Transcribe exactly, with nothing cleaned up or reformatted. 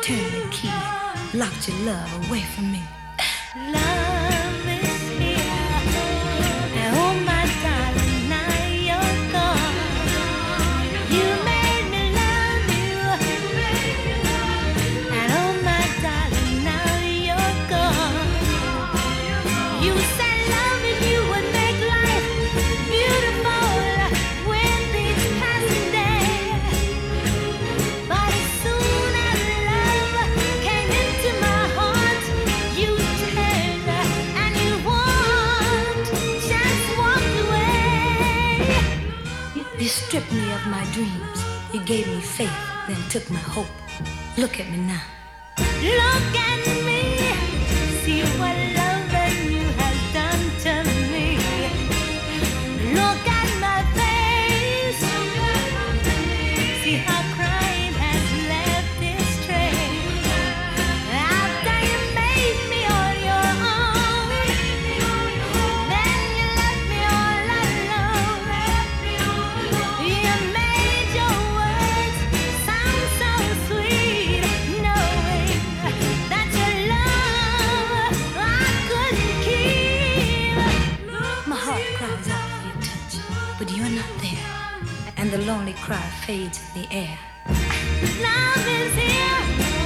turned the key, locked your love away from me. Love is here, and oh my darling, now you're gone. You made me love you, and oh my darling, now you're gone. You said loving you would make life beautiful with each passing day, but as soon as love came into my heart, you turned and you walked, just walked away. You, you stripped me of my dreams. You gave me faith, then took my hope. Look at me now. Look at me, see what loving you has done to me. Look at my face, see how crying has left its trace. After you made me on your own, then you left me all alone. You made your words sound so sweet, knowing that your love I couldn't keep. My heart cries out for your touch, but you're not there. And the lonely cry fades in the air. Love is here,